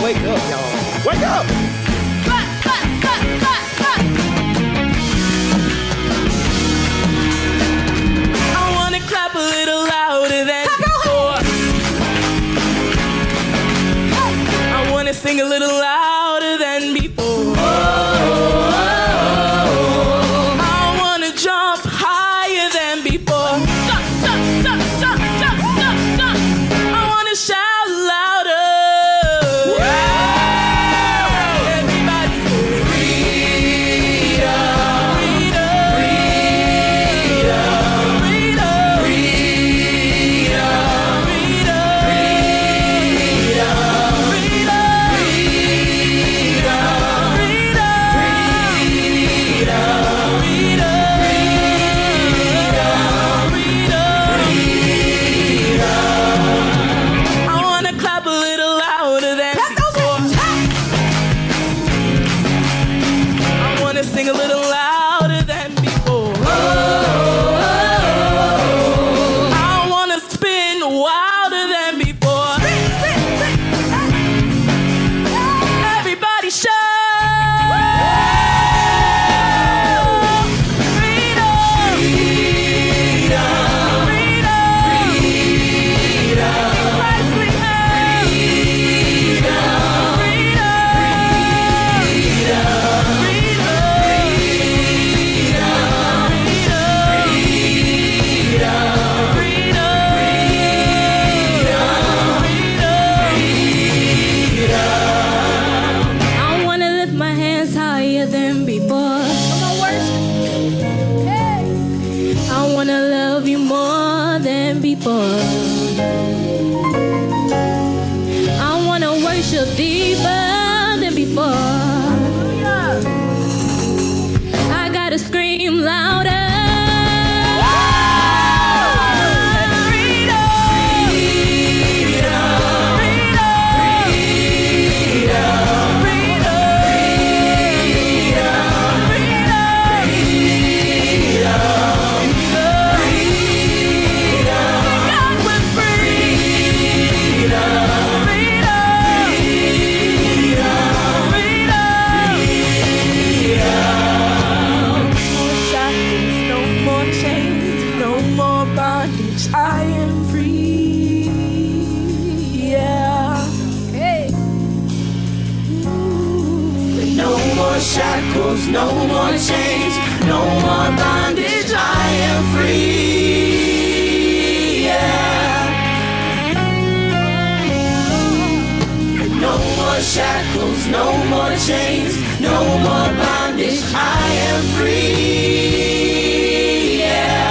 Wake up, y'all. Wake up! I wanna clap a little louder than before. I wanna sing a little louder than before. I wanna jump higher than before. I wanna shout louder. Everybody say freedom, freedom, freedom, freedom, freedom, I wanna clap a little louder than before. I wanna sing a little louder than before. I wanna spin wilder than before. Everybody shout! Freedom! Freedom! Christ we have! I wanna lift my hands higher than before. I wanna love you more than before. I wanna worship deeper than before. I gotta scream louder. I am free, yeah. Hey. No more shackles, no more chains, no more bondage. I am free, yeah. No more shackles, no more chains, no more bondage. I am free, yeah.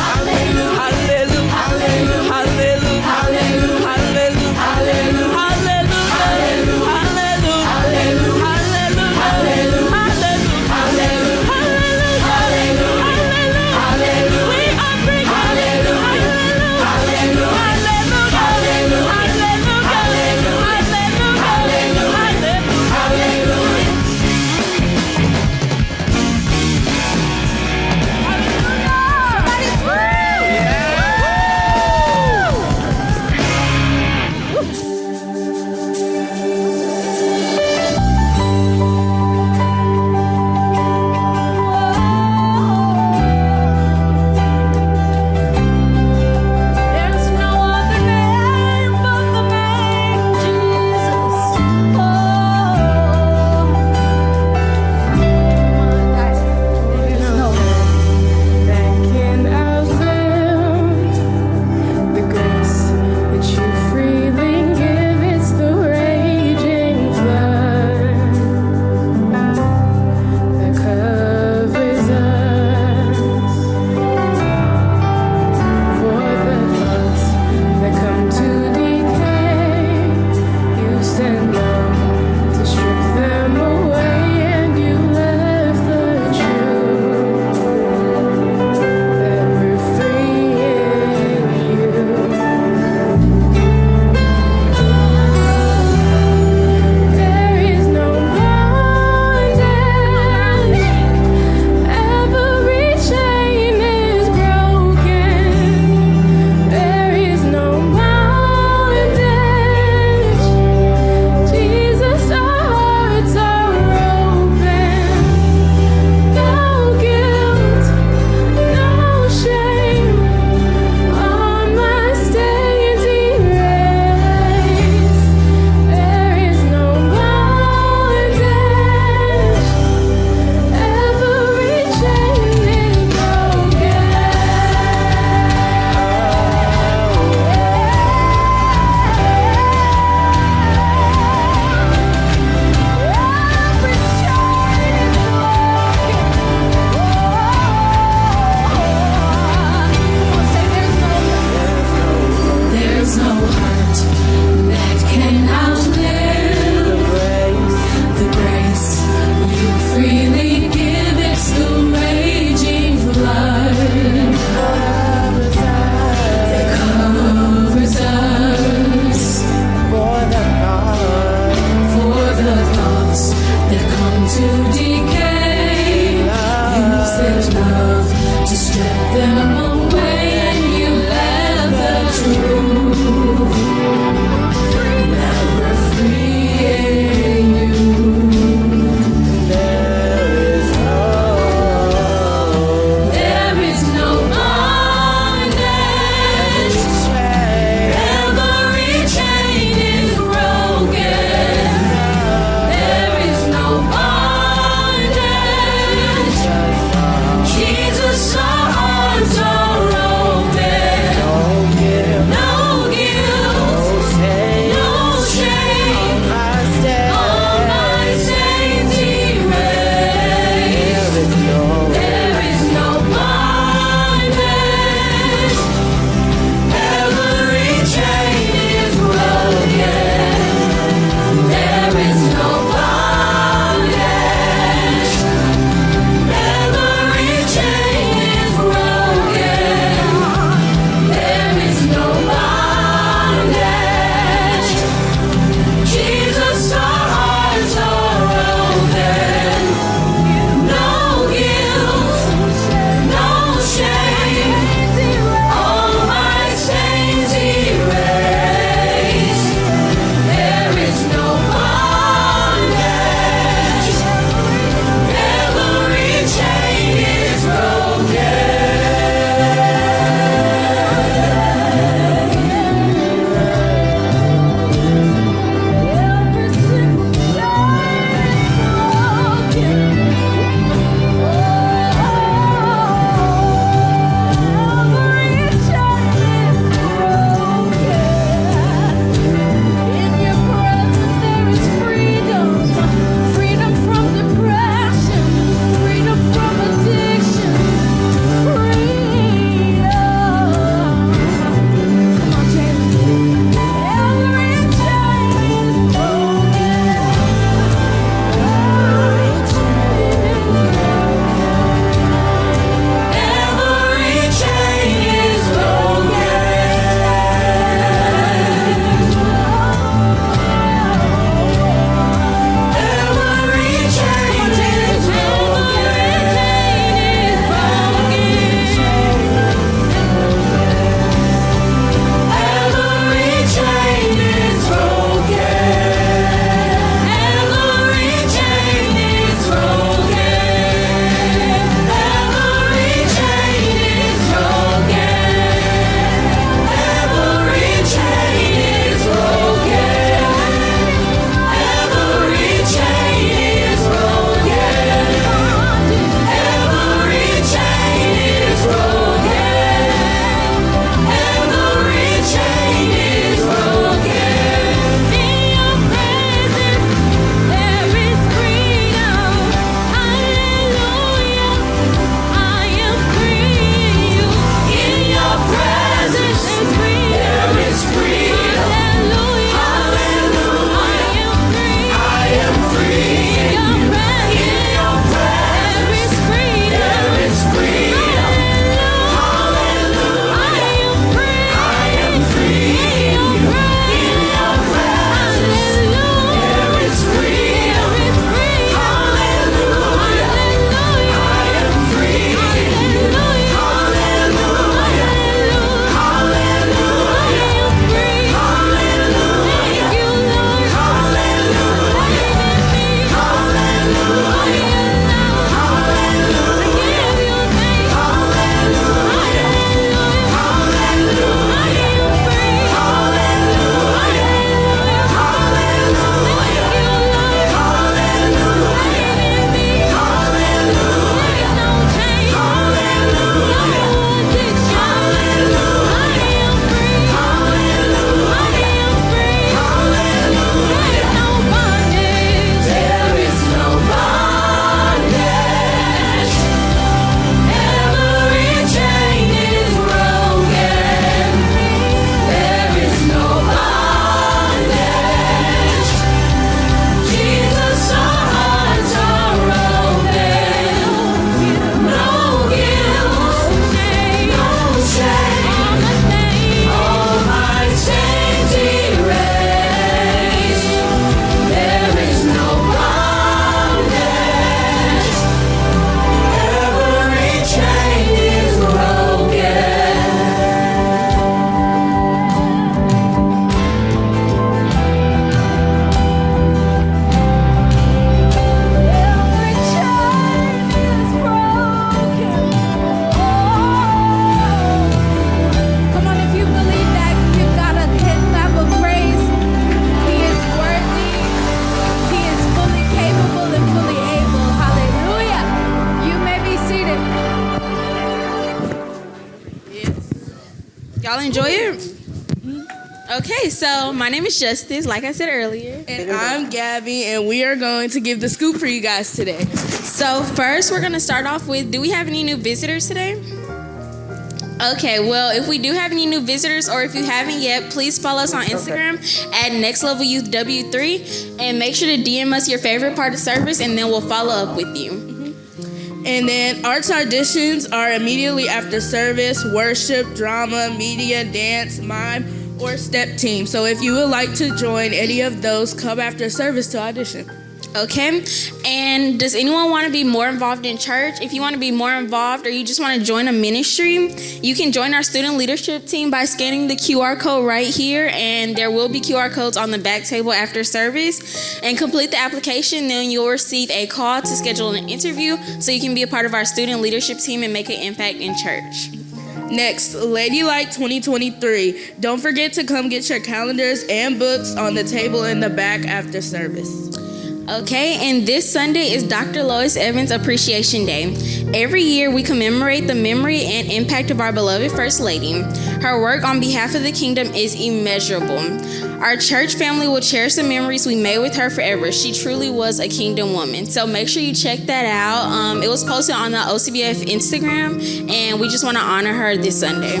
Y'all enjoy it? Okay, so my name is Justice, like I said earlier. And I'm Gabby, and we are going to give the scoop for you guys today. So first, we're going to start off with, do we have any new visitors today? Okay, well, if we do have any new visitors, or if you haven't yet, please follow us on Instagram at NextLevelYouthW3, and make sure to DM us your favorite part of service, and then we'll follow up with you. And then arts auditions are immediately after service, worship, drama, media, dance, mime, or step team. So if you would like to join any of those, come after service to audition. Okay, and does anyone want to be more involved in church? If you want to be more involved, or you just want to join a ministry, you can join our student leadership team by scanning the QR code right here, and there will be QR codes on the back table after service. And complete the application, then you'll receive a call to schedule an interview so you can be a part of our student leadership team and make an impact in church. Next, Ladylike 2023. Don't forget to come get your calendars and books on the table in the back after service. Okay, and this Sunday is Dr. Lois Evans Appreciation Day. Every year we commemorate the memory and impact of our beloved First Lady. Her work on behalf of the kingdom is immeasurable. Our church family will cherish the memories we made with her forever. She truly was a kingdom woman. So make sure you check that out. It was posted on the OCBF Instagram, and we just want to honor her this Sunday.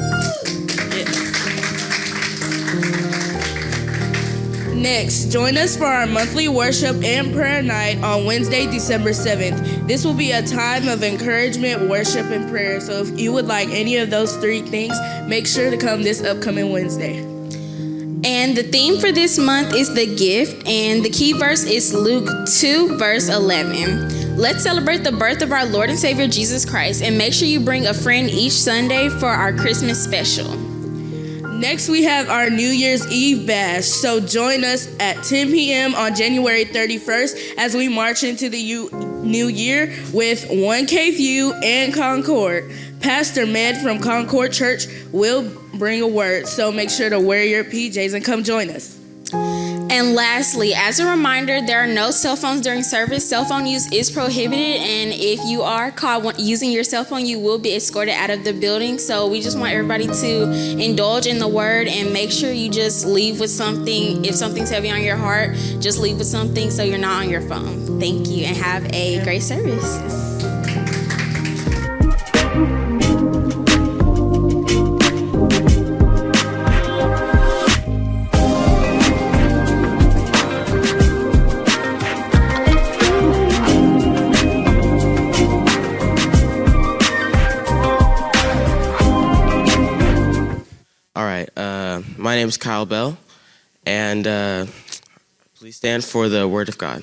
Next, join us for our monthly worship and prayer night on Wednesday, December 7th. This will be a time of encouragement, worship, and prayer. So if you would like any of those three things, make sure to come this upcoming Wednesday. And the theme for this month is the gift, and the key verse is Luke 2, verse 11. Let's celebrate the birth of our Lord and Savior Jesus Christ, and make sure you bring a friend each Sunday for our Christmas special. Next, we have our New Year's Eve bash. So join us at 10 p.m. on January 31st as we march into the new year with 1K View and Concord. Pastor Med from Concord Church will bring a word, so make sure to wear your PJs and come join us. And lastly, as a reminder, there are no cell phones during service. Cell phone use is prohibited, and if you are caught using your cell phone, you will be escorted out of the building. So we just want everybody to indulge in the word and make sure you just leave with something. If something's heavy on your heart, just leave with something so you're not on your phone. Thank you, and have a great service. My name is Kyle Bell, and please stand for the Word of God.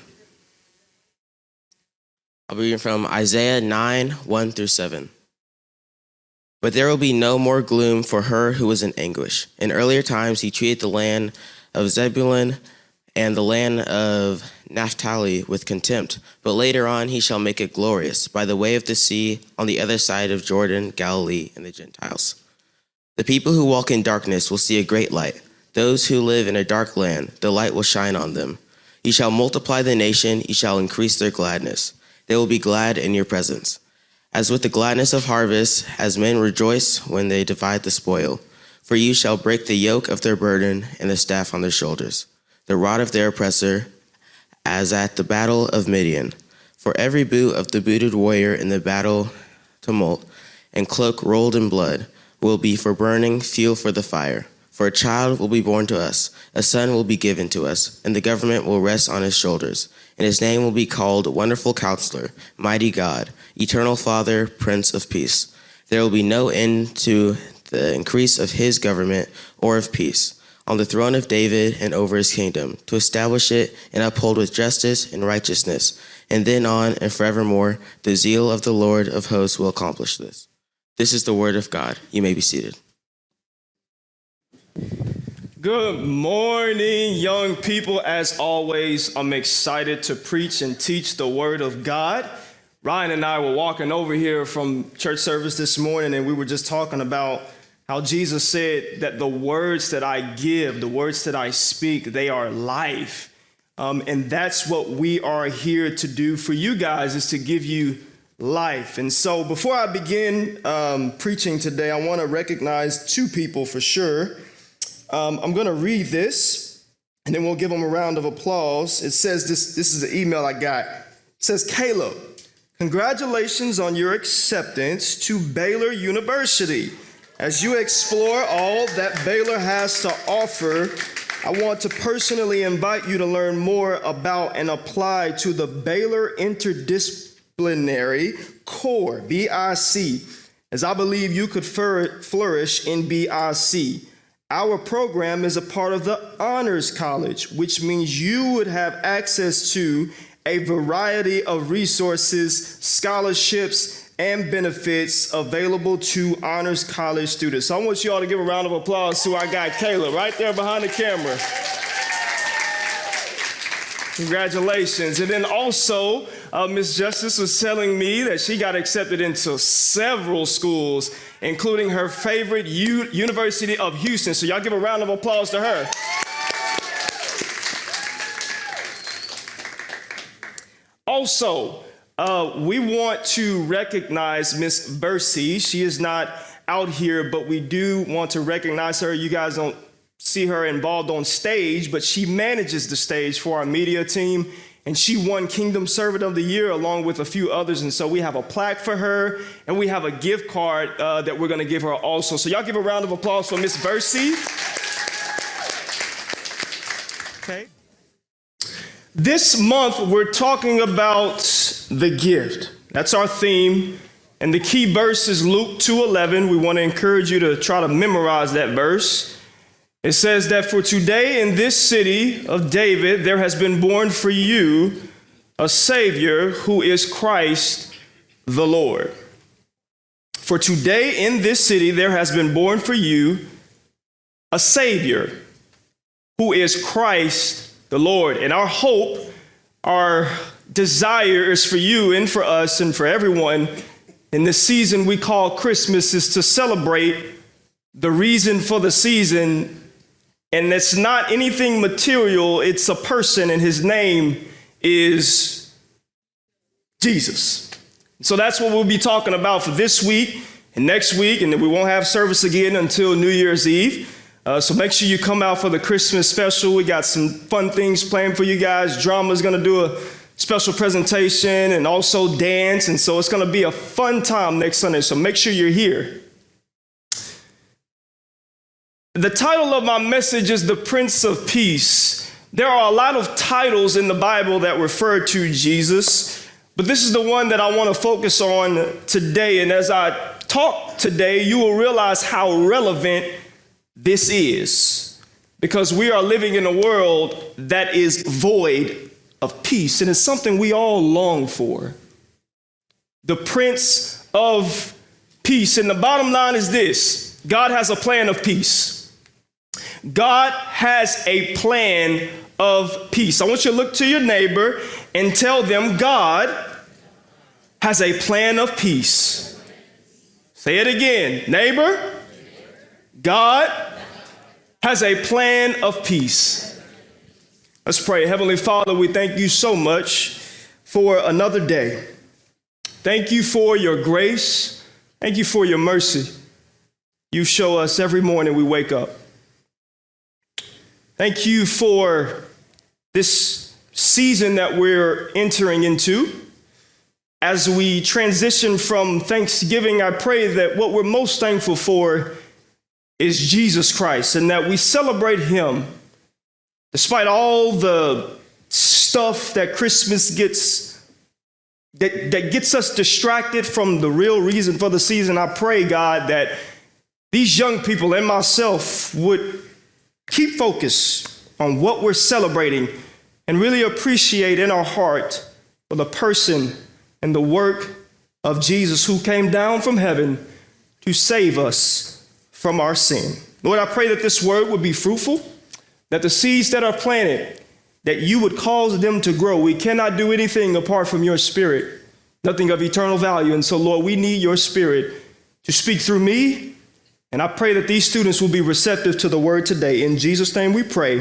I'll be reading from Isaiah 9, 1 through 7. But there will be no more gloom for her who was in anguish. In earlier times he treated the land of Zebulun and the land of Naphtali with contempt, but later on he shall make it glorious by the way of the sea on the other side of Jordan, Galilee, and the Gentiles. The people who walk in darkness will see a great light. Those who live in a dark land, the light will shine on them. You shall multiply the nation, you shall increase their gladness. They will be glad in your presence. As with the gladness of harvest, as men rejoice when they divide the spoil. For you shall break the yoke of their burden and the staff on their shoulders, the rod of their oppressor, as at the battle of Midian. For every boot of the booted warrior in the battle tumult, and cloak rolled in blood, will be for burning, fuel for the fire. For a child will be born to us, a son will be given to us, and the government will rest on his shoulders. And his name will be called Wonderful Counselor, Mighty God, Eternal Father, Prince of Peace. There will be no end to the increase of his government or of peace, on the throne of David and over his kingdom, to establish it and uphold with justice and righteousness. And then on and forevermore, the zeal of the Lord of hosts will accomplish this. This is the word of God. You may be seated. Good morning, young people. As always, I'm excited to preach and teach the word of God. Ryan and I were walking over here from church service this morning, and we were just talking about how Jesus said that the words that I give, the words that I speak, they are life. And that's what we are here to do for you guys, is to give you life. And so before I begin preaching today, I want to recognize two people for sure. I'm going to read this, and then we'll give them a round of applause. It says this is the email I got. It says, Caleb, congratulations on your acceptance to Baylor University. As you explore all that Baylor has to offer, I want to personally invite you to learn more about and apply to the Baylor Interdisciplinary Core, BIC, as I believe you could flourish in BIC. Our program is a part of the Honors College, which means you would have access to a variety of resources, scholarships, and benefits available to Honors College students. So I want you all to give a round of applause to our guy, Caleb, right there behind the camera. Congratulations. And then also, Ms. Justice was telling me that she got accepted into several schools, including her favorite University of Houston. So y'all give a round of applause to her. Also, we want to recognize Miss Versi. She is not out here, but we do want to recognize her. You guys don't see her involved on stage, but she manages the stage for our media team, and she won Kingdom Servant of the Year along with a few others. And so we have a plaque for her, and we have a gift card that we're going to give her also. So y'all give a round of applause for Miss Versi. Okay. This month, we're talking about the gift. That's our theme. And the key verse is Luke 2:11. We want to encourage you to try to memorize that verse. It says that for today in this city of David, there has been born for you a Savior who is Christ the Lord. For today in this city, there has been born for you a Savior who is Christ the Lord. And our hope, our desire is for you and for us and for everyone in this season we call Christmas is to celebrate the reason for the season. And it's not anything material, it's a person, and his name is Jesus. So that's what we'll be talking about for this week and next week, and then we won't have service again until New Year's Eve. So make sure you come out for the Christmas special. We got some fun things planned for you guys. Drama's going to do a special presentation and also dance. And so it's going to be a fun time next Sunday. So make sure you're here. The title of my message is The Prince of Peace. There are a lot of titles in the Bible that refer to Jesus, but this is the one that I want to focus on today. And as I talk today, you will realize how relevant this is, because we are living in a world that is void of peace, and it's something we all long for. The Prince of Peace. And the bottom line is this: God has a plan of peace. God has a plan of peace. I want you to look to your neighbor and tell them God has a plan of peace. Say it again, neighbor. God has a plan of peace. Let's pray. Heavenly Father, we thank you so much for another day. Thank you for your grace. Thank you for your mercy. You show us every morning we wake up. Thank you for this season that we're entering into. As we transition from Thanksgiving, I pray that what we're most thankful for is Jesus Christ, and that we celebrate him despite all the stuff that Christmas gets that gets us distracted from the real reason for the season. I pray, God, that these young people and myself would keep focus on what we're celebrating and really appreciate in our heart for the person and the work of Jesus, who came down from heaven to save us from our sin. Lord, I pray that this word would be fruitful, that the seeds that are planted, that you would cause them to grow. We cannot do anything apart from your Spirit, nothing of eternal value. And so, Lord, we need your Spirit to speak through me. And I pray that these students will be receptive to the word today. In Jesus' name we pray,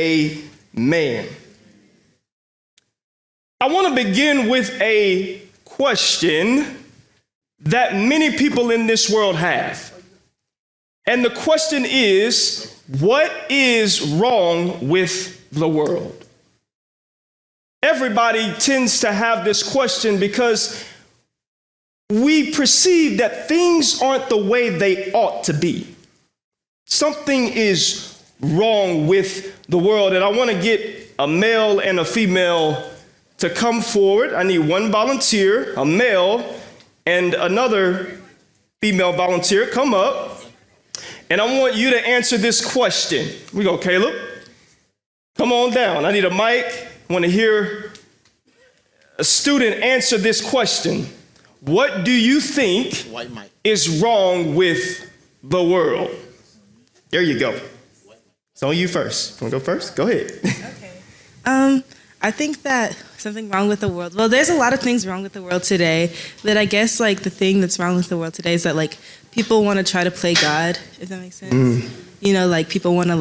amen. I want to begin with a question that many people in this world have. And the question is, what is wrong with the world? Everybody tends to have this question because we perceive that things aren't the way they ought to be. Something is wrong with the world. And I want to get a male and a female to come forward. I need one volunteer, a male, and another female volunteer. Come up. And I want you to answer this question. We go, Caleb. Come on down. I need a mic. I want to hear a student answer this question. What do you think is wrong with the world? There you go. It's on you first. Want to go first? Go ahead. Okay. I think that something wrong with the world. Well, there's a lot of things wrong with the world today. But I guess like the thing that's wrong with the world today is that like people want to try to play God, if that makes sense. You know, like people want to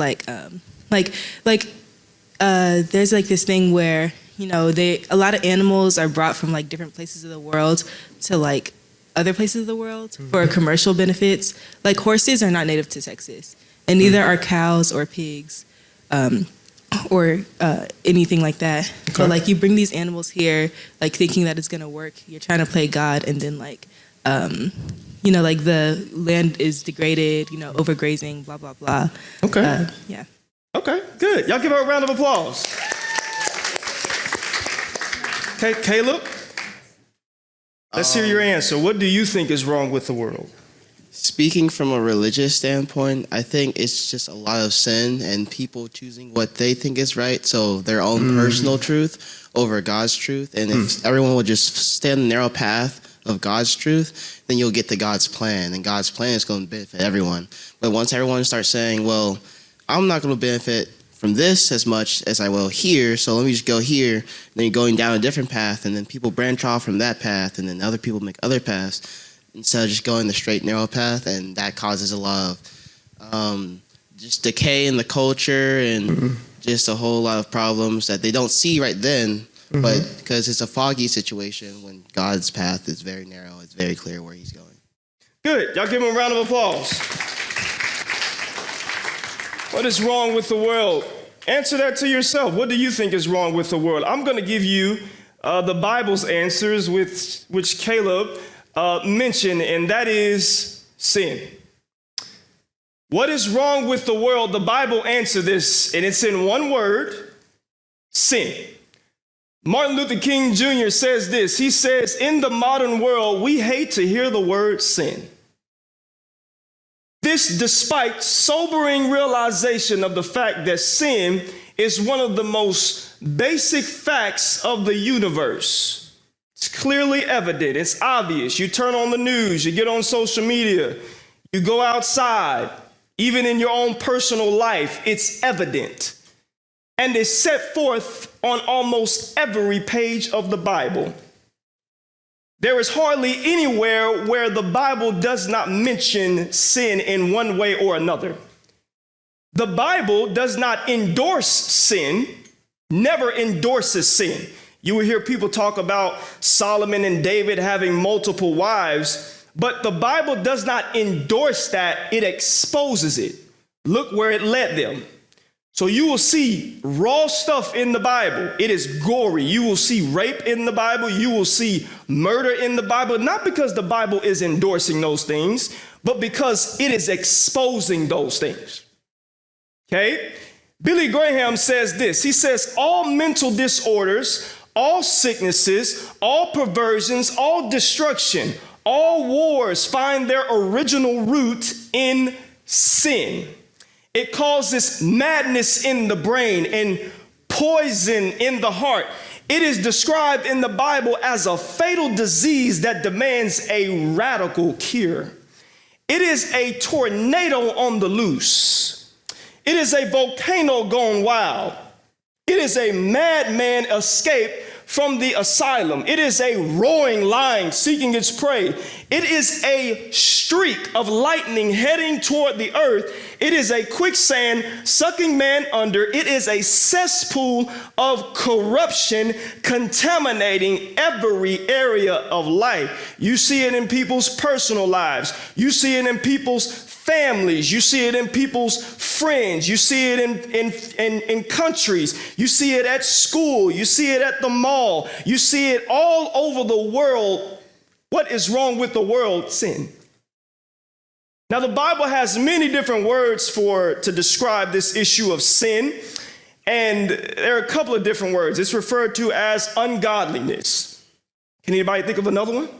there's like this thing where, you know, a lot of animals are brought from like different places of the world to like other places of the world for commercial benefits. Like horses are not native to Texas, and neither are cows or pigs. Or anything like that. Okay. So like you bring these animals here, like thinking that it's gonna work. You're trying to play God, and then like, you know, like the land is degraded. You know, overgrazing, blah blah blah. Okay. Yeah. Okay. Good. Y'all give her a round of applause. Okay, Caleb. Let's hear your answer. What do you think is wrong with the world? Speaking from a religious standpoint, I think it's just a lot of sin and people choosing what they think is right, so their own personal truth over God's truth. And if everyone would just stay on the narrow path of God's truth, then you'll get to God's plan, and God's plan is going to benefit everyone. But once everyone starts saying, well, I'm not going to benefit from this as much as I will here, so let me just go here, then you're going down a different path, and then people branch off from that path, and then other people make other paths, instead of just going the straight, narrow path, and that causes a lot of just decay in the culture and just a whole lot of problems that they don't see right then, but because it's a foggy situation when God's path is very narrow, it's very clear where he's going. Good. Y'all give him a round of applause. What is wrong with the world? Answer that to yourself. What do you think is wrong with the world? I'm going to give you the Bible's answers, which Caleb mention, and that is sin. What is wrong with the world? The Bible answers this, and it's in one word: sin. Martin Luther King Jr. says this. He says, in the modern world, we hate to hear the word sin. This despite sobering realization of the fact that sin is one of the most basic facts of the universe. It's clearly evident. It's obvious. You turn on the news, you get on social media, you go outside, even in your own personal life, it's evident. And it's set forth on almost every page of the Bible. There is hardly anywhere where the Bible does not mention sin in one way or another. The Bible does not endorse sin, never endorses sin. You will hear people talk about Solomon and David having multiple wives, but the Bible does not endorse that, it exposes it. Look where it led them. So you will see raw stuff in the Bible. It is gory. You will see rape in the Bible. You will see murder in the Bible, not because the Bible is endorsing those things, but because it is exposing those things. Okay? Billy Graham says this. He says, all mental disorders, all sicknesses, all perversions, all destruction, all wars find their original root in sin. It causes madness in the brain and poison in the heart. It is described in the Bible as a fatal disease that demands a radical cure. It is a tornado on the loose. It is a volcano gone wild. It is a madman escape from the asylum. It is a roaring lion seeking its prey. It is a streak of lightning heading toward the earth. It is a quicksand sucking man under. It is a cesspool of corruption contaminating every area of life. You see it in people's personal lives. You see it in people's families. You see it in people's friends. You see it in countries. You see it at school. You see it at the mall. You see it all over the world. What is wrong with the world? Sin. Now, the Bible has many different words to describe this issue of sin. And there are a couple of different words. It's referred to as ungodliness. Can anybody think of another one?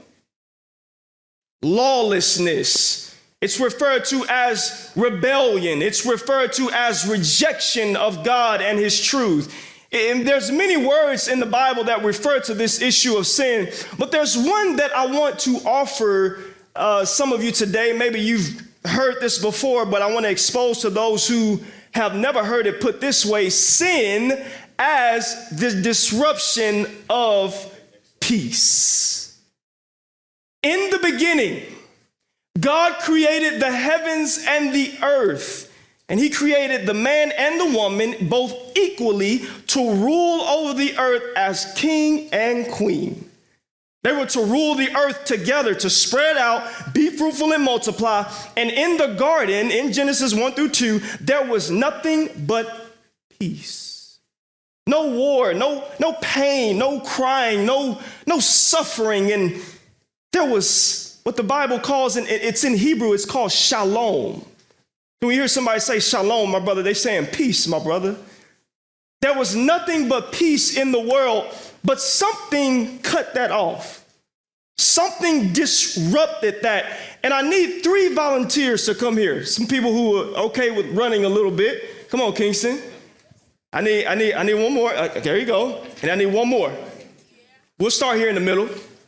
Lawlessness. It's referred to as rebellion. It's referred to as rejection of God and his truth. And there's many words in the Bible that refer to this issue of sin, but there's one that I want to offer some of you today. Maybe you've heard this before, but I want to expose to those who have never heard it put this way: sin as the disruption of peace. In the beginning, God created the heavens and the earth, and he created the man and the woman both equally to rule over the earth as king and queen. They were to rule the earth together, to spread out, be fruitful and multiply. And in the garden, in Genesis 1-2, there was nothing but peace. No war, no pain, no crying, no suffering. And there was what the Bible calls, and it's in Hebrew, it's called shalom. When you hear somebody say shalom, my brother, they're saying peace, my brother. There was nothing but peace in the world, but something cut that off. Something disrupted that. And I need 3 volunteers to come here. Some people who are okay with running a little bit. Come on, Kingston. I need one more. There you go. And I need one more. We'll start here in the middle.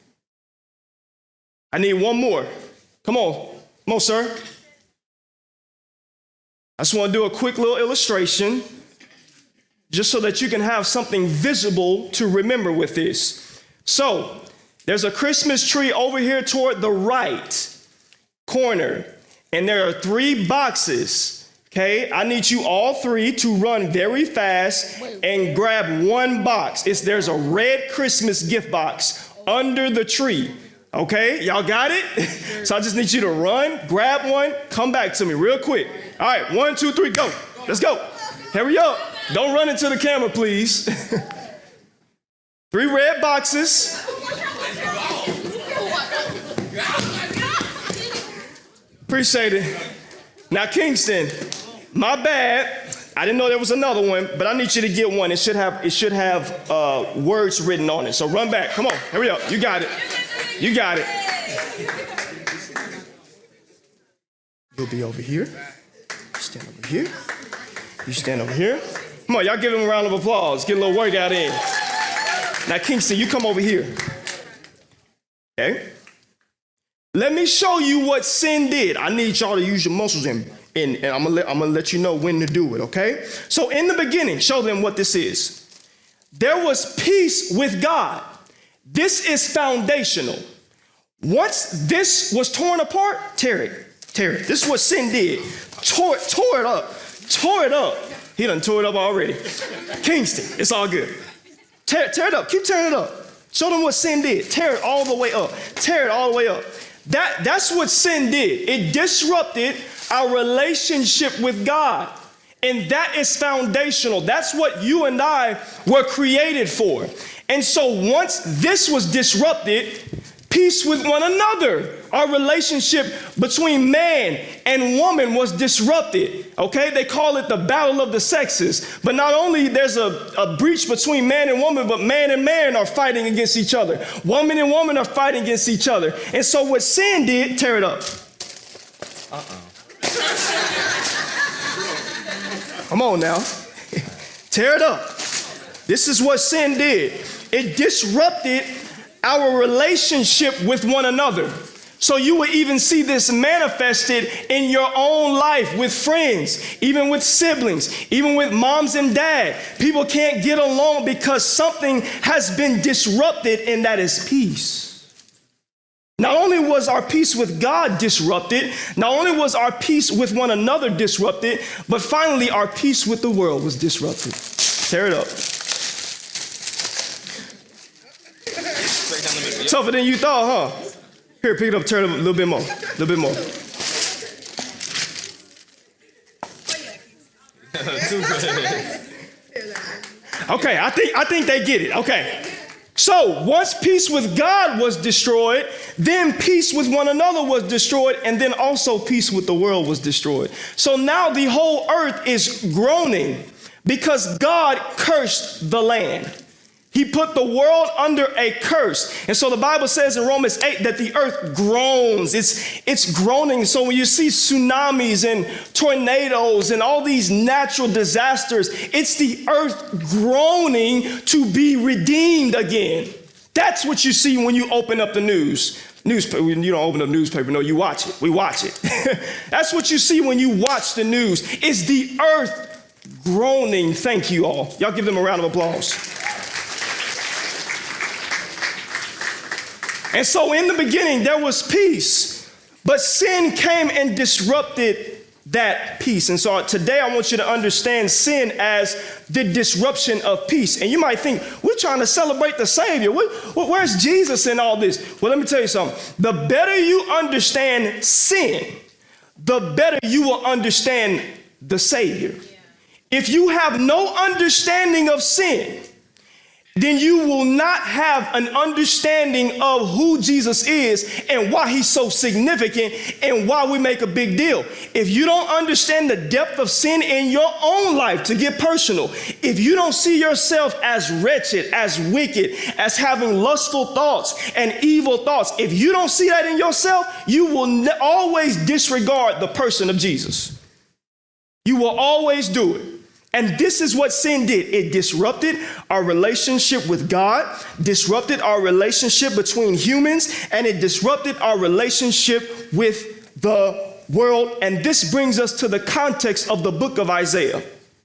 I need one more. Come on, sir. I just want to do a quick little illustration just so that you can have something visible to remember with this. So there's a Christmas tree over here toward the right corner, and there are 3 boxes. Okay, I need you all 3 to run very fast and grab one box. There's a red Christmas gift box under the tree. Okay, y'all got it? So I just need you to run, grab one, come back to me real quick. All right, 1, 2, 3, go. Let's go. Hurry up. Don't run into the camera, please. 3 red boxes. Appreciate it. Now, Kingston, my bad. I didn't know there was another one, but I need you to get one. It should have words written on it. So run back. Come on, hurry up. You got it. You got it. You'll be over here. Stand over here. You stand over here. Come on, y'all give him a round of applause. Get a little workout in. Now, Kingston, you come over here. Okay? Let me show you what sin did. I need y'all to use your muscles and I'm gonna let you know when to do it, okay? So in the beginning, show them what this is. There was peace with God. This is foundational. Once this was torn apart, tear it. This is what sin did. Tore it up. He done tore it up already. Kingston, it's all good. Tear it up. Keep tearing it up. Show them what sin did. Tear it all the way up. Tear it all the way up. That's what sin did. It disrupted our relationship with God. And that is foundational. That's what you and I were created for. And so once this was disrupted, peace with one another. Our relationship between man and woman was disrupted. Okay, they call it the battle of the sexes. But not only there's a breach between man and woman, but man and man are fighting against each other. Woman and woman are fighting against each other. And so what sin did, tear it up. Come on now. Tear it up. This is what sin did. It disrupted our relationship with one another. So you will even see this manifested in your own life with friends, even with siblings, even with moms and dad. People can't get along because something has been disrupted, and that is peace. Not only was our peace with God disrupted, not only was our peace with one another disrupted, but finally our peace with the world was disrupted. Tear it up. Tougher than you thought, huh? Here, pick it up, turn it a little bit more. A little bit more. Okay, I think they get it. Okay. So once peace with God was destroyed, then peace with one another was destroyed, and then also peace with the world was destroyed. So now the whole earth is groaning because God cursed the land. He put the world under a curse. And so the Bible says in Romans 8 that the earth groans. It's groaning. So when you see tsunamis and tornadoes and all these natural disasters, it's the earth groaning to be redeemed again. That's what you see when you open up the newspaper. You don't open up the newspaper, no, you watch it. We watch it. That's what you see when you watch the news. It's the earth groaning. Thank you all. Y'all give them a round of applause. And so in the beginning, there was peace, but sin came and disrupted that peace. And so today I want you to understand sin as the disruption of peace. And you might think, we're trying to celebrate the Savior. Where's Jesus in all this? Well, let me tell you something. The better you understand sin, the better you will understand the Savior. If you have no understanding of sin, then you will not have an understanding of who Jesus is and why he's so significant and why we make a big deal. If you don't understand the depth of sin in your own life, to get personal, if you don't see yourself as wretched, as wicked, as having lustful thoughts and evil thoughts, if you don't see that in yourself, you will always disregard the person of Jesus. You will always do it. And this is what sin did. It disrupted our relationship with God, disrupted our relationship between humans, and it disrupted our relationship with the world. And this brings us to the context of the book of Isaiah.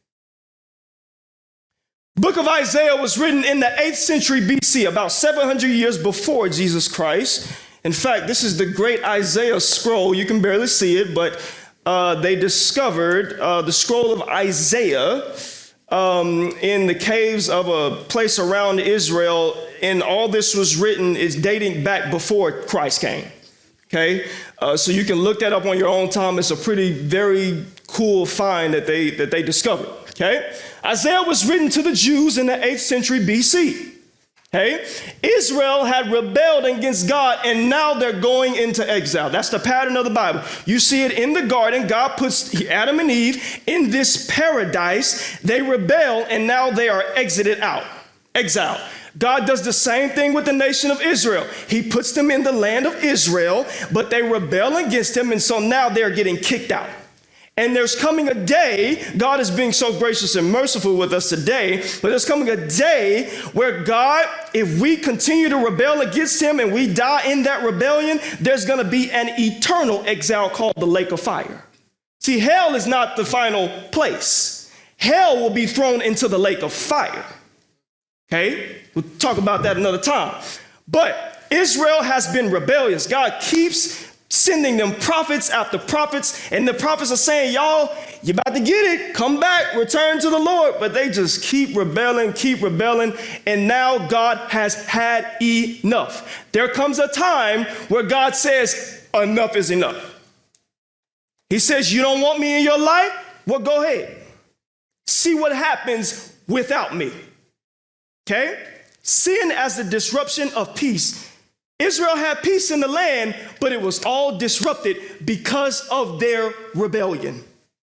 Book of Isaiah was written in the 8th century BC, about 700 years before Jesus Christ. In fact, this is the great Isaiah scroll. You can barely see it, but they discovered the scroll of Isaiah in the caves of a place around Israel, and all this was written is dating back before Christ came. Okay, so you can look that up on your own time. It's a very cool find that they discovered. Okay, Isaiah was written to the Jews in the 8th century BC. Okay, Israel had rebelled against God, and now they're going into exile. That's the pattern of the Bible. You see it in the garden. God puts Adam and Eve in this paradise. They rebel, and now they are exited out, exiled. God does the same thing with the nation of Israel. He puts them in the land of Israel, but they rebel against him, and so now they're getting kicked out. And there's coming a day, God is being so gracious and merciful with us today, but there's coming a day where God, if we continue to rebel against him and we die in that rebellion, there's going to be an eternal exile called the lake of fire. See, hell is not the final place. Hell will be thrown into the lake of fire. Okay? We'll talk about that another time. But Israel has been rebellious. God keeps sending them prophets after prophets, and the prophets are saying, y'all, you're about to get it. Come back, return to the Lord. But they just keep rebelling, and now God has had enough. There comes a time where God says, enough is enough. He says, you don't want me in your life? Well, go ahead. See what happens without me. Okay? Sin as the disruption of peace. Israel had peace in the land, but it was all disrupted because of their rebellion.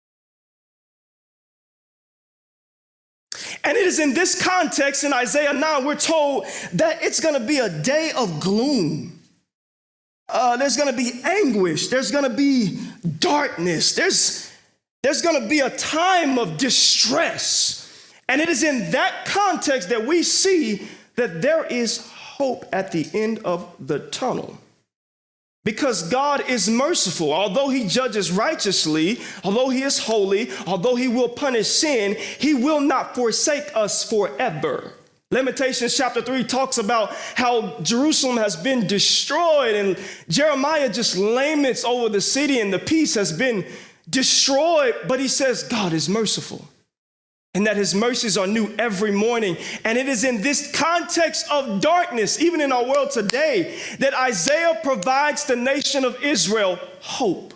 And it is in this context in Isaiah 9, we're told that it's going to be a day of gloom. There's going to be anguish. There's going to be darkness. There's going to be a time of distress. And it is in that context that we see that there is hope at the end of the tunnel. Because God is merciful. Although he judges righteously, although he is holy, although he will punish sin, he will not forsake us forever. Lamentations chapter 3 talks about how Jerusalem has been destroyed, and Jeremiah just laments over the city and the peace has been destroyed. But he says God is merciful and that his mercies are new every morning. And it is in this context of darkness, even in our world today, that Isaiah provides the nation of Israel hope.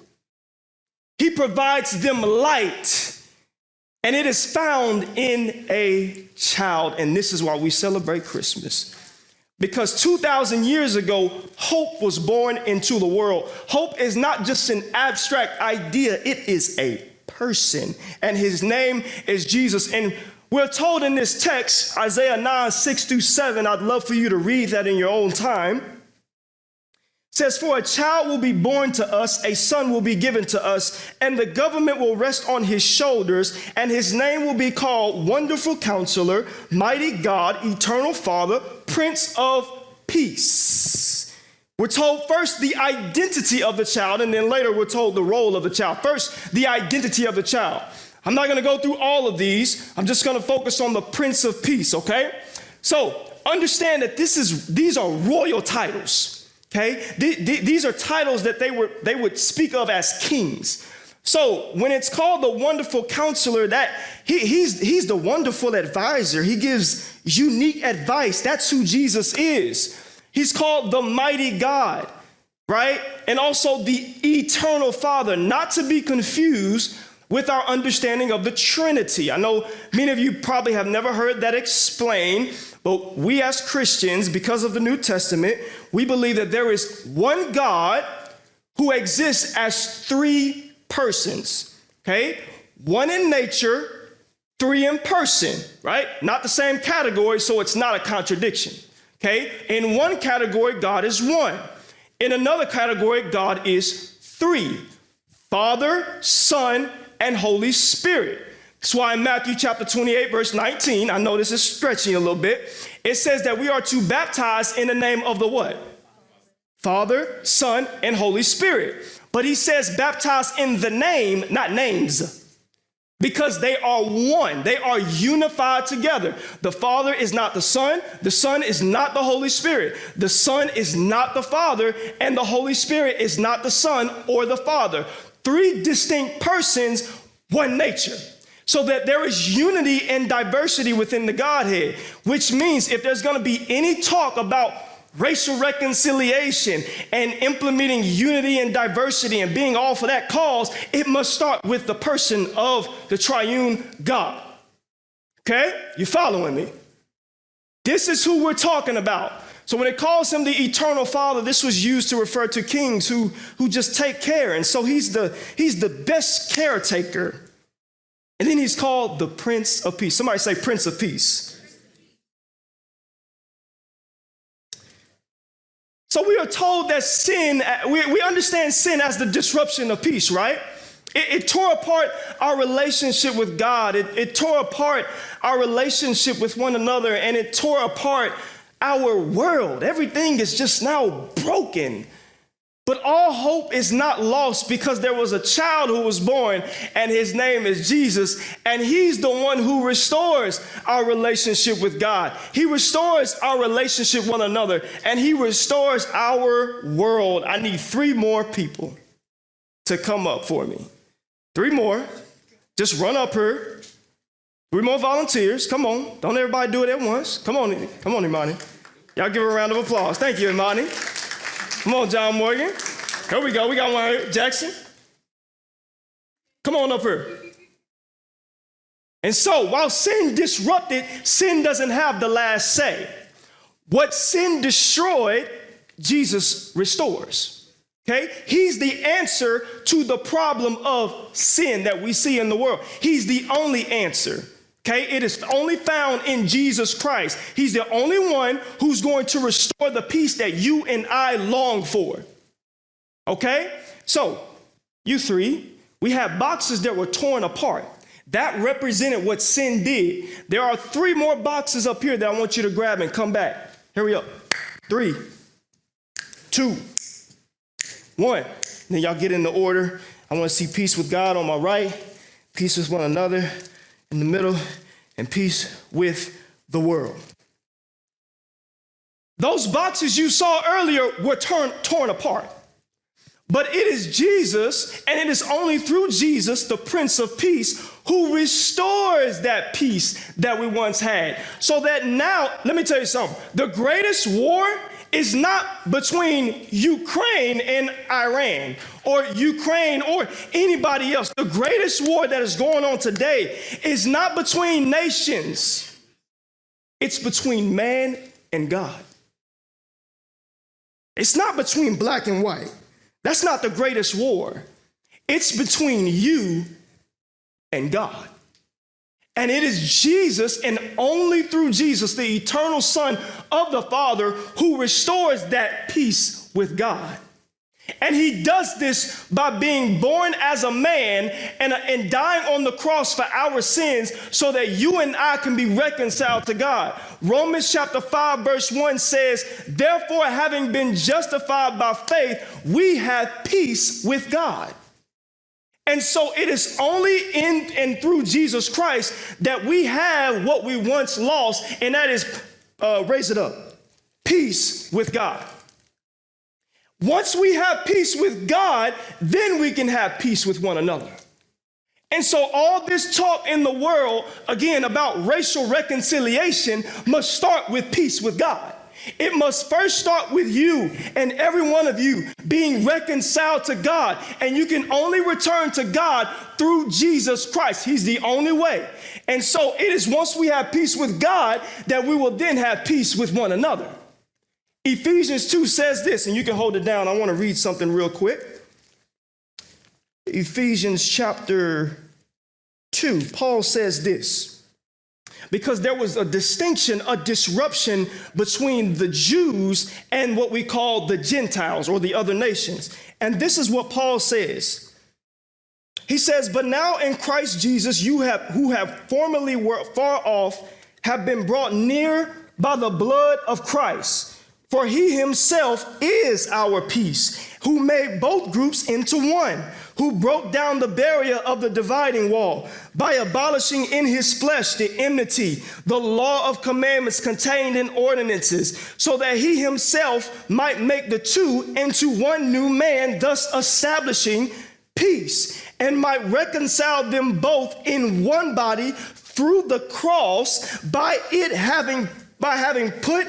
He provides them light, and it is found in a child. And this is why we celebrate Christmas. Because 2,000 years ago, hope was born into the world. Hope is not just an abstract idea, it is a person, and his name is Jesus. And we're told in this text, Isaiah 9, 6-7, I'd love for you to read that in your own time. It says, for a child will be born to us, a son will be given to us, and the government will rest on his shoulders, and his name will be called Wonderful Counselor, Mighty God, Eternal Father, Prince of Peace. We're told first the identity of the child, and then later we're told the role of the child. First, the identity of the child. I'm not going to go through all of these. I'm just going to focus on the Prince of Peace, okay? So understand that these are royal titles, okay? These are titles that they would speak of as kings. So when it's called the Wonderful Counselor, that he's the wonderful advisor. He gives unique advice. That's who Jesus is. He's called the Mighty God, right? And also the Eternal Father, not to be confused with our understanding of the Trinity. I know many of you probably have never heard that explained, but we as Christians, because of the New Testament, we believe that there is one God who exists as three persons, okay? One in nature, three in person, right? Not the same category, so it's not a contradiction. Okay, in one category, God is one. In another category, God is three: Father, Son, and Holy Spirit. That's why in Matthew chapter 28, verse 19, I know this is stretching a little bit, it says that we are to baptize in the name of the what? Father, Son, and Holy Spirit. But he says baptize in the name, not names. Because they are one. They are unified together. The Father is not the Son is not the Holy Spirit. The Son is not the Father, and the Holy Spirit is not the Son or the Father. Three distinct persons, one nature. So that there is unity and diversity within the Godhead, which means if there's going to be any talk about racial reconciliation and implementing unity and diversity and being all for that cause, it must start with the person of the triune God. Okay? You following me? This is who we're talking about. So when it calls him the Eternal Father, this was used to refer to kings who just take care. And so he's the best caretaker. And then he's called the Prince of Peace. Somebody say Prince of Peace. So we are told that sin, we understand sin as the disruption of peace, right? It tore apart our relationship with God. It tore apart our relationship with one another, and it tore apart our world. Everything is just now broken. But all hope is not lost because there was a child who was born, and his name is Jesus, and he's the one who restores our relationship with God. He restores our relationship with one another, and he restores our world. I need 3 more people to come up for me. 3 more. Just run up here. 3 more volunteers. Come on. Don't everybody do it at once. Come on, Imani. Y'all give her a round of applause. Thank you, Imani. Come on, John Morgan. Here we go. We got one here. Jackson. Come on up here. And so, while sin disrupted, sin doesn't have the last say. What sin destroyed, Jesus restores. Okay? He's the answer to the problem of sin that we see in the world. He's the only answer. Okay, it is only found in Jesus Christ. He's the only one who's going to restore the peace that you and I long for. Okay, so you 3, we have boxes that were torn apart. That represented what sin did. There are 3 more boxes up here that I want you to grab and come back. Here we go. 3, 2, 1. Then y'all get in the order. I want to see peace with God on my right, peace with one another in the middle, and peace with the world. Those boxes you saw earlier were torn apart. But it is Jesus, and it is only through Jesus, the Prince of Peace, who restores that peace that we once had. So that now, let me tell you something. The greatest war is not between Ukraine and Iran, or Ukraine or anybody else. The greatest war that is going on today is not between nations. It's between man and God. It's not between black and white. That's not the greatest war. It's between you and God. And it is Jesus, and only through Jesus, the eternal Son of the Father, who restores that peace with God. And he does this by being born as a man and dying on the cross for our sins so that you and I can be reconciled to God. Romans chapter 5 verse 1 says, therefore, having been justified by faith, we have peace with God. And so it is only in and through Jesus Christ that we have what we once lost, and that is, raise it up, peace with God. Once we have peace with God, then we can have peace with one another. And so all this talk in the world, again, about racial reconciliation must start with peace with God. It must first start with you and every one of you being reconciled to God. And you can only return to God through Jesus Christ. He's the only way. And so it is once we have peace with God that we will then have peace with one another. Ephesians 2 says this, and you can hold it down. I want to read something real quick. Ephesians chapter 2, Paul says this, because there was a distinction, a disruption between the Jews and what we call the Gentiles or the other nations. And this is what Paul says. He says, but now in Christ Jesus, who have formerly were far off, have been brought near by the blood of Christ. For he himself is our peace, who made both groups into one, who broke down the barrier of the dividing wall by abolishing in his flesh the enmity, the law of commandments contained in ordinances, so that he himself might make the two into one new man, thus establishing peace, and might reconcile them both in one body through the cross, by having put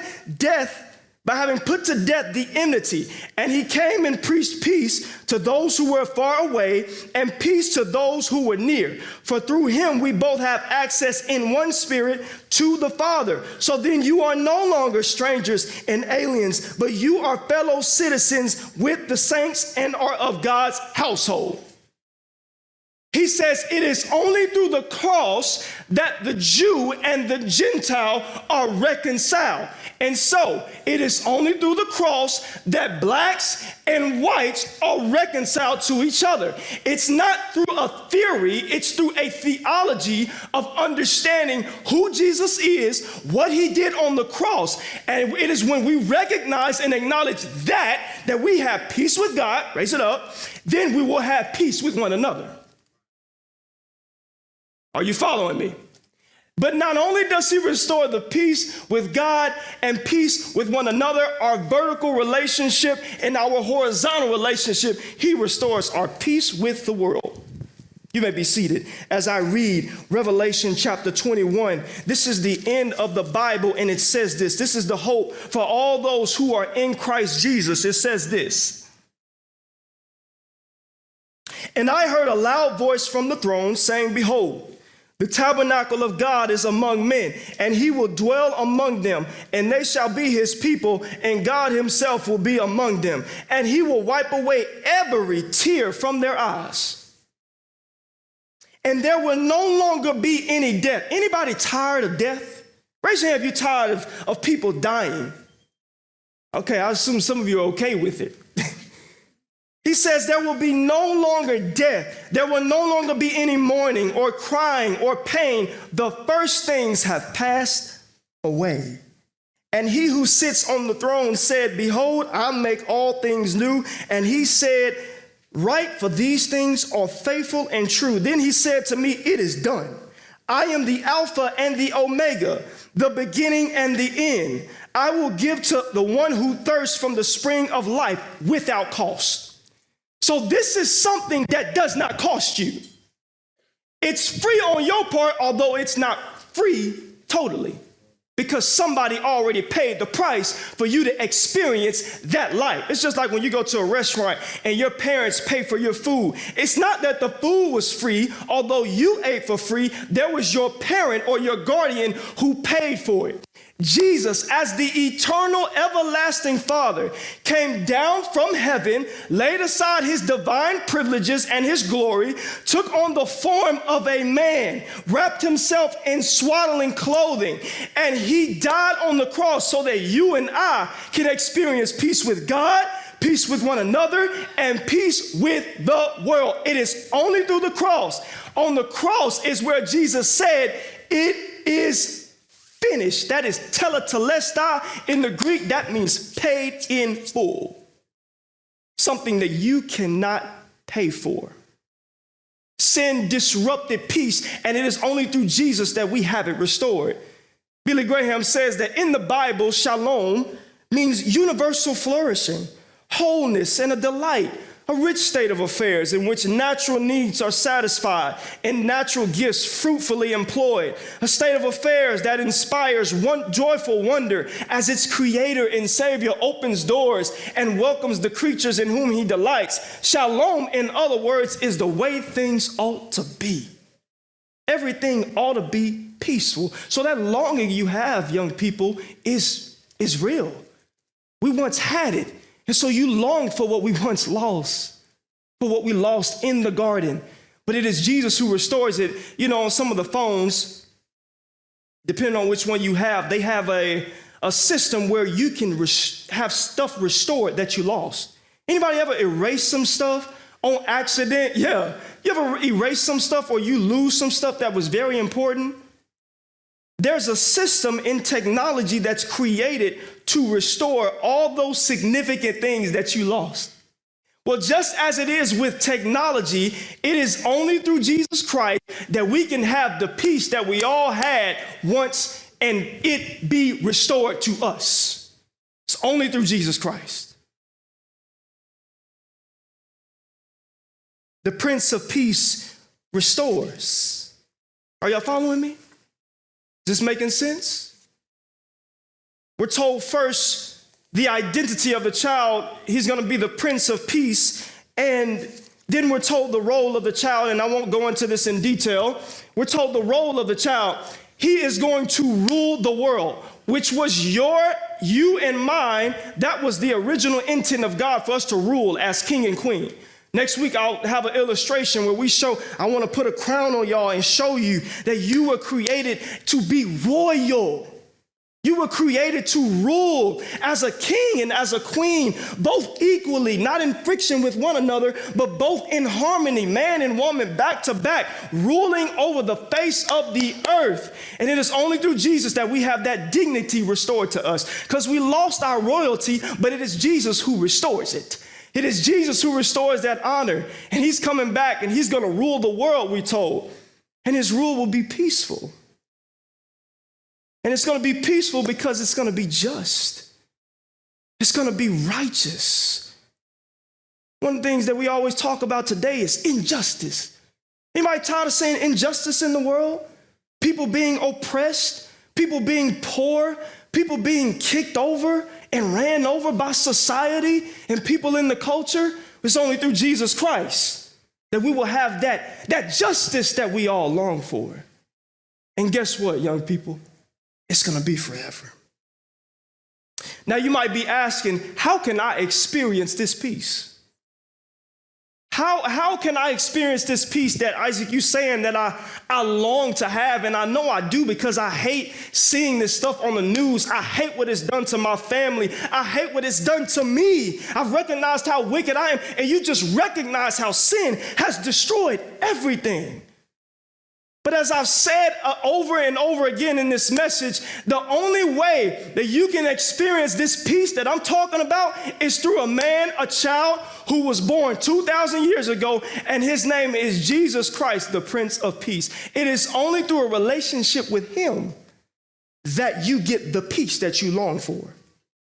to death the enmity. And he came and preached peace to those who were far away and peace to those who were near. For through him we both have access in one spirit to the Father. So then you are no longer strangers and aliens, but you are fellow citizens with the saints and are of God's household. He says it is only through the cross that the Jew and the Gentile are reconciled. And so it is only through the cross that blacks and whites are reconciled to each other. It's not through a theory, it's through a theology of understanding who Jesus is, what he did on the cross. And it is when we recognize and acknowledge that we have peace with God, raise it up, then we will have peace with one another. Are you following me? But not only does he restore the peace with God and peace with one another, our vertical relationship and our horizontal relationship, he restores our peace with the world. You may be seated as I read Revelation chapter 21. This is the end of the Bible, and it says this. This is the hope for all those who are in Christ Jesus. It says this. And I heard a loud voice from the throne saying, behold, the tabernacle of God is among men, and he will dwell among them, and they shall be his people, and God himself will be among them, and he will wipe away every tear from their eyes. And there will no longer be any death. Anybody tired of death? Raise your hand if you're tired of people dying. Okay, I assume some of you are okay with it. He says there will be no longer death. There will no longer be any mourning or crying or pain. The first things have passed away. And he who sits on the throne said, behold, I make all things new. And he said, write, for these things are faithful and true. Then he said to me, it is done. I am the Alpha and the Omega, the beginning and the end. I will give to the one who thirsts from the spring of life without cost. So this is something that does not cost you. It's free on your part, although it's not free totally, because somebody already paid the price for you to experience that life. It's just like when you go to a restaurant and your parents pay for your food. It's not that the food was free, although you ate for free. There was your parent or your guardian who paid for it. Jesus, as the eternal, everlasting Father, came down from heaven, laid aside his divine privileges and his glory, took on the form of a man, wrapped himself in swaddling clothing, and he died on the cross so that you and I can experience peace with God, peace with one another, and peace with the world. It is only through the cross. On the cross is where Jesus said, it is finished. That is tetelestai in the Greek. That means paid in full. Something that you cannot pay for. Sin disrupted peace, and it is only through Jesus that we have it restored. Billy Graham says that in the Bible, shalom means universal flourishing, wholeness, and a delight. A rich state of affairs in which natural needs are satisfied and natural gifts fruitfully employed. A state of affairs that inspires joyful wonder as its creator and savior opens doors and welcomes the creatures in whom he delights. Shalom, in other words, is the way things ought to be. Everything ought to be peaceful. So that longing you have, young people, is real. We once had it. And so you long for what we once lost, for what we lost in the garden. But it is Jesus who restores it. You know, on some of the phones, depending on which one you have, they have a system where you can have stuff restored that you lost. Anybody ever erase some stuff on accident? Yeah. You ever erase some stuff or you lose some stuff that was very important? There's a system in technology that's created to restore all those significant things that you lost. Well, just as it is with technology, it is only through Jesus Christ that we can have the peace that we all had once and it be restored to us. It's only through Jesus Christ. The Prince of Peace restores. Are y'all following me? Is this making sense? We're told first the identity of the child. He's going to be the Prince of Peace. And then we're told the role of the child. And I won't go into this in detail. We're told the role of the child. He is going to rule the world, which was you and mine. That was the original intent of God for us to rule as king and queen. Next week, I'll have an illustration where we show, I want to put a crown on y'all and show you that you were created to be royal. You were created to rule as a king and as a queen, both equally, not in friction with one another, but both in harmony, man and woman, back to back, ruling over the face of the earth. And it is only through Jesus that we have that dignity restored to us, because we lost our royalty, but it is Jesus who restores it. It is Jesus who restores that honor, and he's coming back and he's going to rule the world, we're told, and his rule will be peaceful. And it's going to be peaceful because it's going to be just. It's going to be righteous. One of the things that we always talk about today is injustice. Anybody tired of saying injustice in the world? People being oppressed, people being poor, people being kicked over and ran over by society and people in the culture. It's only through Jesus Christ that we will have that justice that we all long for. And guess what, young people? It's going to be forever. Now you might be asking, how can I experience this peace? How can I experience this peace that, Isaac, you saying that I long to have? And I know I do, because I hate seeing this stuff on the news. I hate what it's done to my family. I hate what it's done to me. I've recognized how wicked I am. And you just recognize how sin has destroyed everything. But as I've said over and over again in this message, the only way that you can experience this peace that I'm talking about is through a man, a child who was born 2,000 years ago, and his name is Jesus Christ, the Prince of Peace. It is only through a relationship with him that you get the peace that you long for.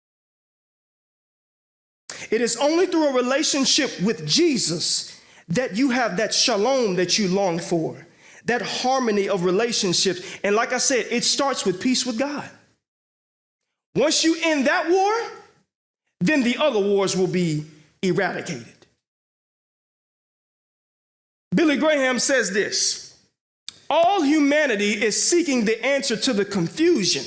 It is only through a relationship with Jesus that you have that shalom that you long for, that harmony of relationships. And like I said, it starts with peace with God. Once you end that war, then the other wars will be eradicated. Billy Graham says this: all humanity is seeking the answer to the confusion.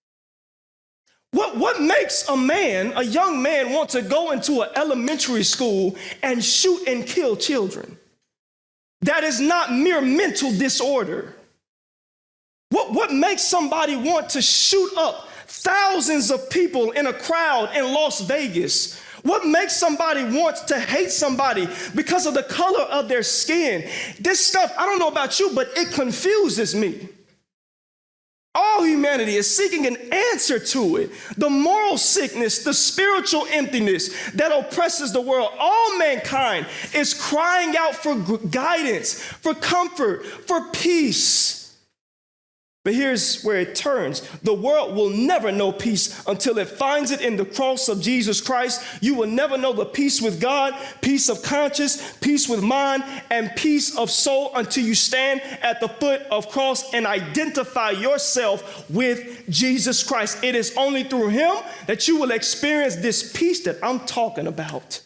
What makes a young man, want to go into an elementary school and shoot and kill children? That is not mere mental disorder. What makes somebody want to shoot up thousands of people in a crowd in Las Vegas? What makes somebody want to hate somebody because of the color of their skin? This stuff, I don't know about you, but it confuses me. All humanity is seeking an answer to it. The moral sickness, the spiritual emptiness that oppresses the world. All mankind is crying out for guidance, for comfort, for peace. But here's where it turns. The world will never know peace until it finds it in the cross of Jesus Christ. You will never know the peace with God, peace of conscience, peace with mind, and peace of soul until you stand at the foot of cross and identify yourself with Jesus Christ. It is only through him that you will experience this peace that I'm talking about.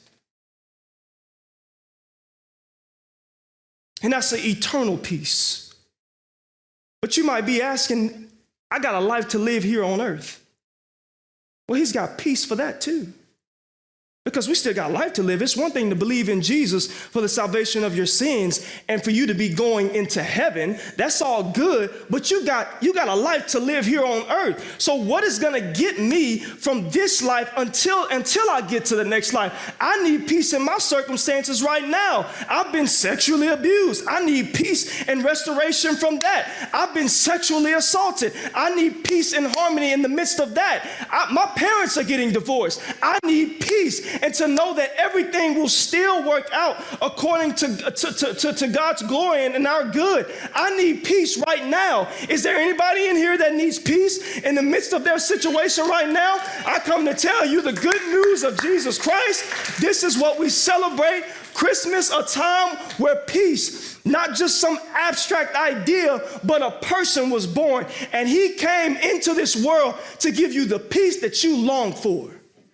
And that's an eternal peace. But you might be asking, I got a life to live here on earth. Well, he's got peace for that too. Because we still got life to live. It's one thing to believe in Jesus for the salvation of your sins and for you to be going into heaven. That's all good, but you got a life to live here on earth. So what is going to get me from this life until I get to the next life? I need peace in my circumstances right now. I've been sexually abused. I need peace and restoration from that. I've been sexually assaulted. I need peace and harmony in the midst of that. My parents are getting divorced. I need peace. And to know that everything will still work out according to God's glory and our good. I need peace right now. Is there anybody in here that needs peace in the midst of their situation right now? I come to tell you the good news of Jesus Christ. This is what we celebrate. Christmas, a time where peace, not just some abstract idea, but a person was born. And he came into this world to give you the peace that you long for.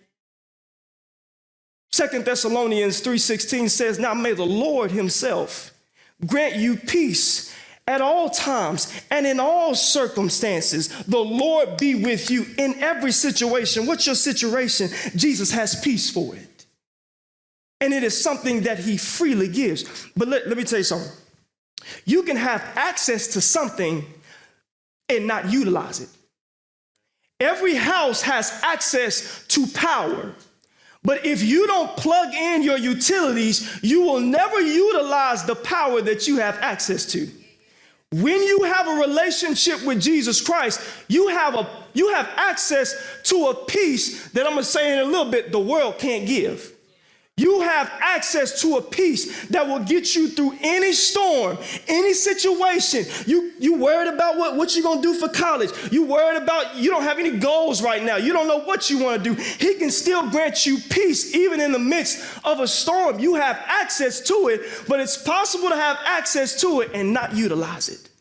2 Thessalonians 3:16 says, now may the Lord himself grant you peace at all times and in all circumstances. The Lord be with you in every situation. What's your situation? Jesus has peace for it. And it is something that he freely gives. But let me tell you something. You can have access to something and not utilize it. Every house has access to power. But if you don't plug in your utilities, you will never utilize the power that you have access to. When you have a relationship with Jesus Christ, you have access to a peace that I'm going to say in a little bit the world can't give. You have access to a peace that will get you through any storm, any situation. You worried about what you're going to do for college. You worried about you don't have any goals right now. You don't know what you want to do. He can still grant you peace even in the midst of a storm. You have access to it, but it's possible to have access to it and not utilize it.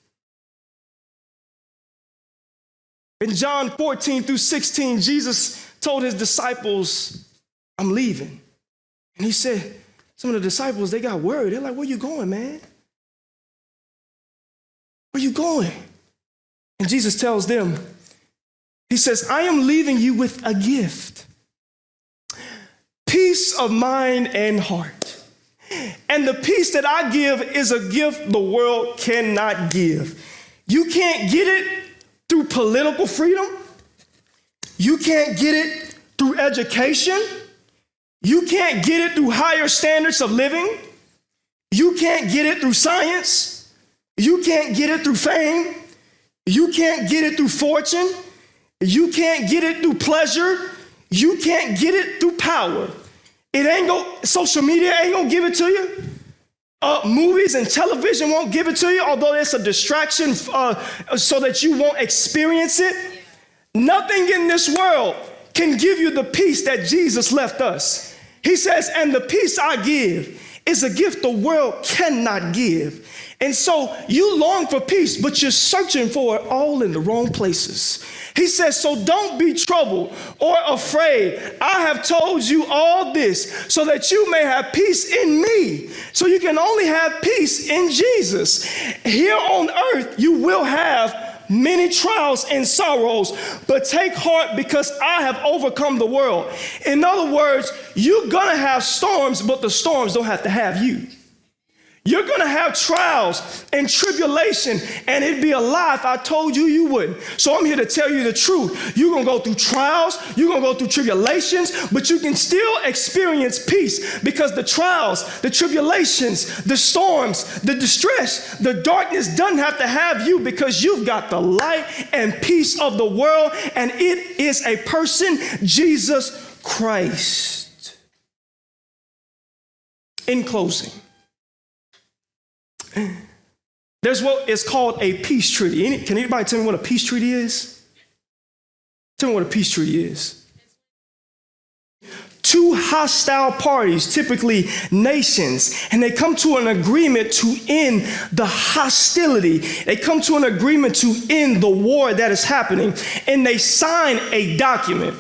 In John 14-16, Jesus told his disciples, I'm leaving. And he said, some of the disciples, they got worried. They're like, where you going, man? Where you going? And Jesus tells them, he says, I am leaving you with a gift. Peace of mind and heart. And the peace that I give is a gift the world cannot give. You can't get it through political freedom. You can't get it through education. You can't get it through higher standards of living. You can't get it through science. You can't get it through fame. You can't get it through fortune. You can't get it through pleasure. You can't get it through power. Social media ain't gonna give it to you. Movies and television won't give it to you, although it's a distraction so that you won't experience it. Nothing in this world can give you the peace that Jesus left us. He says, and the peace I give is a gift the world cannot give. And so you long for peace, but you're searching for it all in the wrong places. He says, so don't be troubled or afraid. I have told you all this so that you may have peace in me. So you can only have peace in Jesus. Here on earth, you will have many trials and sorrows, but take heart because I have overcome the world. In other words, you're gonna have storms, but the storms don't have to have you. You're going to have trials and tribulation, and it'd be a lie if I told you you wouldn't. So I'm here to tell you the truth. You're going to go through trials, you're going to go through tribulations, but you can still experience peace because the trials, the tribulations, the storms, the distress, the darkness doesn't have to have you because you've got the light and peace of the world, and it is a person, Jesus Christ. In closing, there's what is called a peace treaty. Can anybody tell me what a peace treaty is? Tell me what a peace treaty is. Two hostile parties, typically nations, and they come to an agreement to end the hostility. They come to an agreement to end the war that is happening, and they sign a document.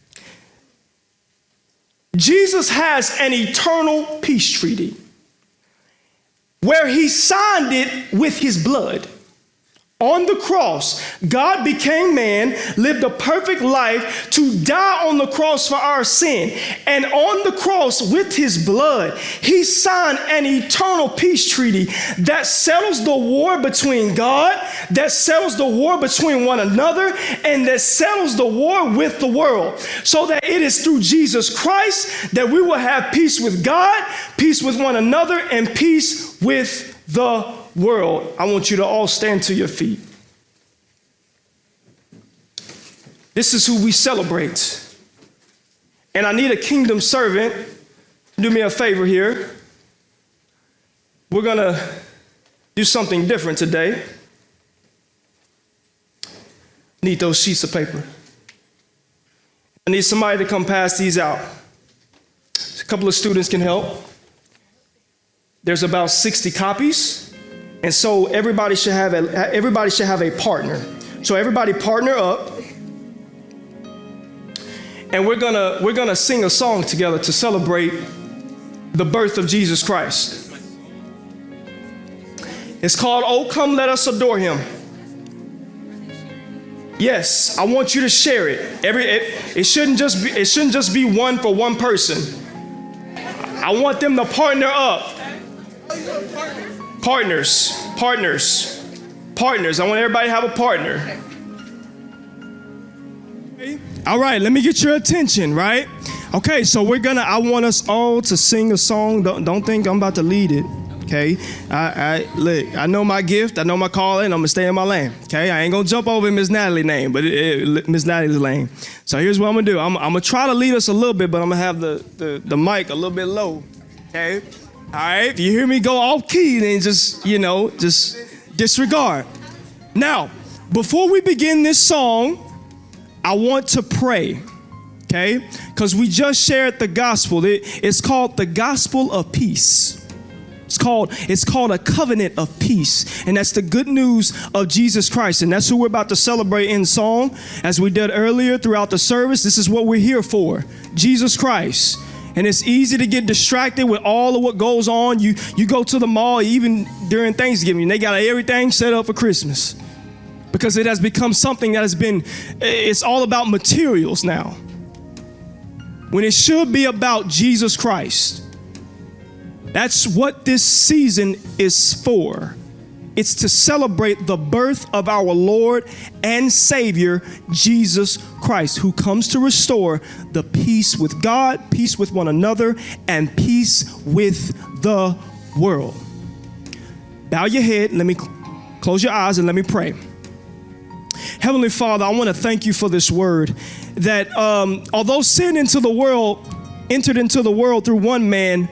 Jesus has an eternal peace treaty where he signed it with his blood. On the cross, God became man, lived a perfect life to die on the cross for our sin. And on the cross, with his blood, he signed an eternal peace treaty that settles the war between God, that settles the war between one another, and that settles the war with the world. So that it is through Jesus Christ that we will have peace with God, peace with one another, and peace with the world. I want you to all stand to your feet. This is who we celebrate. And I need a kingdom servant. Do me a favor here. We're going to do something different today. Need those sheets of paper. I need somebody to come pass these out. A couple of students can help. There's about 60 copies. And so everybody should have a partner. So everybody partner up. And we're gonna sing a song together to celebrate the birth of Jesus Christ. It's called "Oh Come Let Us Adore Him." Yes, I want you to share it. It shouldn't just be one for one person. I want them to partner up. Partners. I want everybody to have a partner. All right, let me get your attention, right? Okay, so I want us all to sing a song. Don't think I'm about to lead it, okay? Look, I know my gift, I know my calling, I'm gonna stay in my lane, okay? I ain't gonna jump over Miss Natalie's name, but Miss Natalie's lane. So here's what I'm gonna do. I'm gonna try to lead us a little bit, but I'm gonna have the mic a little bit low, okay? All right, if you hear me go off key, then just disregard. Now, before we begin this song, I want to pray, okay? Because we just shared the gospel. It's called the gospel of peace. It's called a covenant of peace. And that's the good news of Jesus Christ. And that's who we're about to celebrate in song. As we did earlier throughout the service, this is what we're here for, Jesus Christ. And it's easy to get distracted with all of what goes on. You go to the mall, even during Thanksgiving, they got everything set up for Christmas. Because it has become something that it's all about materials now. When it should be about Jesus Christ. That's what this season is for. It's to celebrate the birth of our Lord and Savior, Jesus Christ, who comes to restore the peace with God, peace with one another, and peace with the world. Bow your head. Let me Close your eyes and let me pray. Heavenly Father, I want to thank you for this word that although sin entered into the world through one man,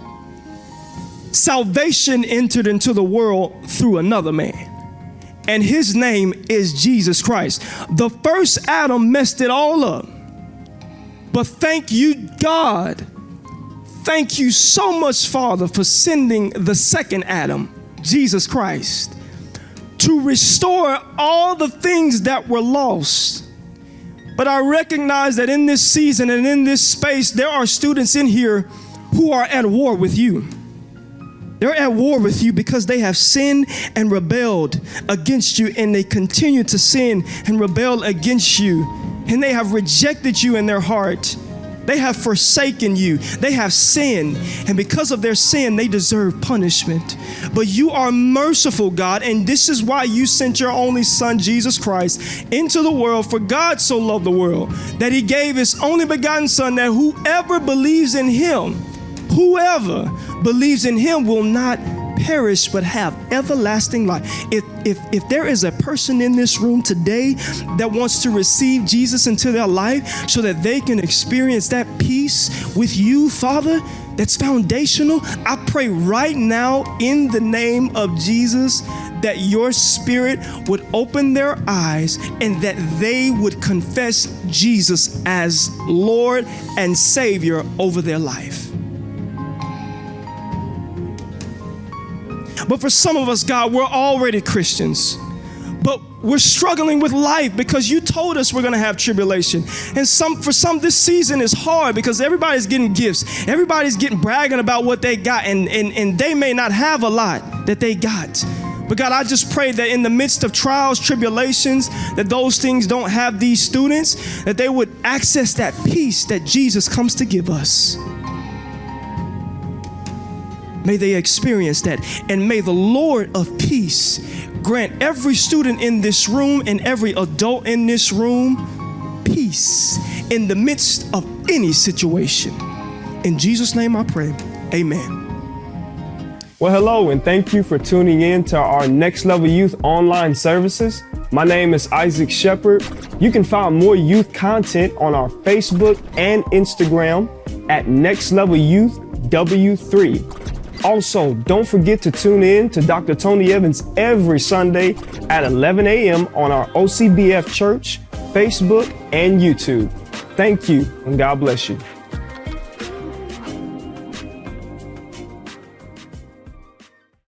salvation entered into the world through another man. And his name is Jesus Christ. The first Adam messed it all up. But thank you, God. Thank you so much, Father, for sending the second Adam, Jesus Christ, to restore all the things that were lost. But I recognize that in this season and in this space, there are students in here who are at war with you. They're at war with you because they have sinned and rebelled against you, and they continue to sin and rebel against you, and they have rejected you in their heart. They have forsaken you. They have sinned, and because of their sin, they deserve punishment. But you are merciful, God, and this is why you sent your only Son, Jesus Christ, into the world. For God so loved the world that he gave his only begotten Son, that whoever believes in him will not perish but have everlasting life. If there is a person in this room today that wants to receive Jesus into their life so that they can experience that peace with you, Father, that's foundational, I pray right now in the name of Jesus that your Spirit would open their eyes and that they would confess Jesus as Lord and Savior over their life. But for some of us, God, we're already Christians, but we're struggling with life because you told us we're going to have tribulation. And for some, this season is hard because everybody's getting gifts. Everybody's bragging about what they got, and they may not have a lot that they got. But God, I just pray that in the midst of trials, tribulations, that those things don't have these students, that they would access that peace that Jesus comes to give us. May they experience that, and may the Lord of peace grant every student in this room and every adult in this room peace in the midst of any situation. In Jesus' name I pray, amen. Well, hello, and thank you for tuning in to our Next Level Youth online services. My name is Isaac Shepard. You can find more youth content on our Facebook and Instagram at Next Level Youth W3. Also, don't forget to tune in to Dr. Tony Evans every Sunday at 11 a.m. on our OCBF Church, Facebook, and YouTube. Thank you, and God bless you.